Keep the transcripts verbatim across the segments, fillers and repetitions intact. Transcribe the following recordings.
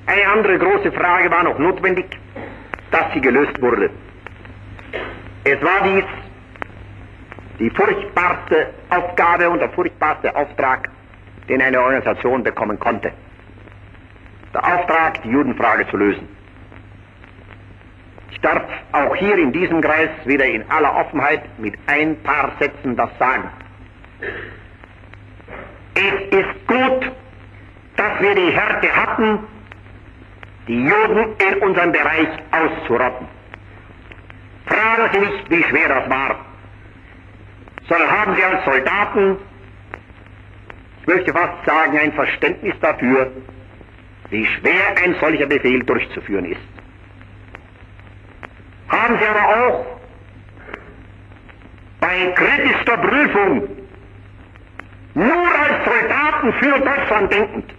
Eine andere große Frage war noch notwendig, dass sie gelöst wurde. Es war dies die furchtbarste Aufgabe und der furchtbarste Auftrag, den eine Organisation bekommen konnte. Der Auftrag, die Judenfrage zu lösen. Ich darf auch hier in diesem Kreis wieder in aller Offenheit mit ein paar Sätzen das sagen. Es ist gut, dass wir die Härte hatten, die Juden in unserem Bereich auszurotten. Fragen Sie nicht, wie schwer das war, sondern haben Sie als Soldaten, ich möchte fast sagen, ein Verständnis dafür, wie schwer ein solcher Befehl durchzuführen ist. Haben Sie aber auch bei kritischster Prüfung nur als Soldaten für Deutschland denkend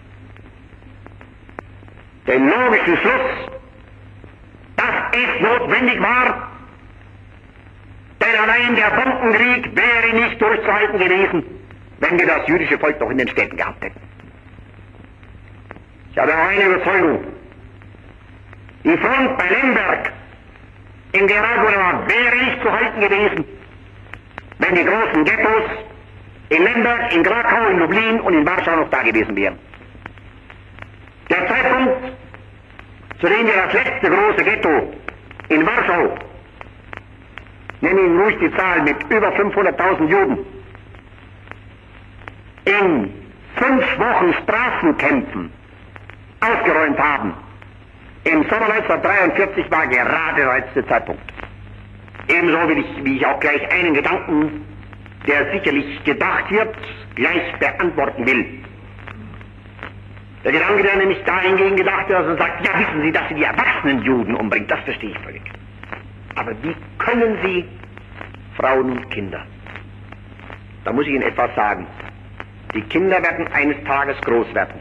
den logischen Schluss, dass es notwendig war, denn allein der Bombenkrieg wäre nicht durchzuhalten gewesen, wenn wir das jüdische Volk noch in den Städten gehabt hätten. Ich habe eine Überzeugung, die Front bei Lemberg in Geraguda wäre nicht zu halten gewesen, wenn die großen Ghettos in Lemberg, in Krakau, in Lublin und in Warschau noch da gewesen wären. Der Zeitpunkt, zu dem wir das letzte große Ghetto in Warschau, nenne Ihnen ruhig die Zahl mit über fünfhunderttausend Juden, in fünf Wochen Straßenkämpfen ausgeräumt haben, im Sommer neunzehnhundertdreiundvierzig war gerade der letzte Zeitpunkt. Ebenso will ich, wie ich auch gleich einen Gedanken, der sicherlich gedacht wird, gleich beantworten will. Der Gedanke, der nämlich dahingegen gedacht wird, dass er sagt, ja, wissen Sie, dass Sie die erwachsenen Juden umbringen, das verstehe ich völlig. Aber wie können Sie Frauen und Kinder? Da muss ich Ihnen etwas sagen. Die Kinder werden eines Tages groß werden.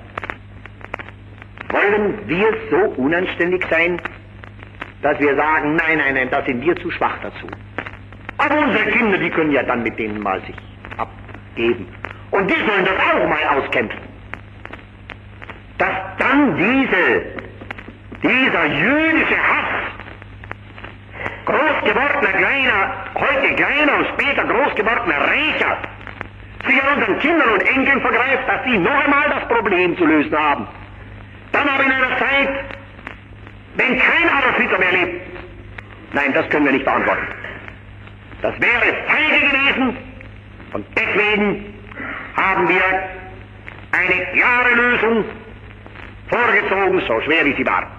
Wollen wir so unanständig sein, dass wir sagen, nein, nein, nein, da sind wir zu schwach dazu. Aber unsere Kinder, die können ja dann mit denen mal sich abgeben. Und die sollen das auch mal auskämpfen. Dass dann diese, dieser jüdische Hass, groß gewordener kleiner, heute kleiner und später groß gewordener Rächer, sich an unseren Kindern und Enkeln vergreift, dass sie noch einmal das Problem zu lösen haben. Dann aber in einer Zeit, wenn kein Adolf Hitler mehr lebt. Nein, das können wir nicht beantworten. Das wäre feige gewesen und deswegen haben wir eine klare Lösung vorgezogen, so schwer wie sie war.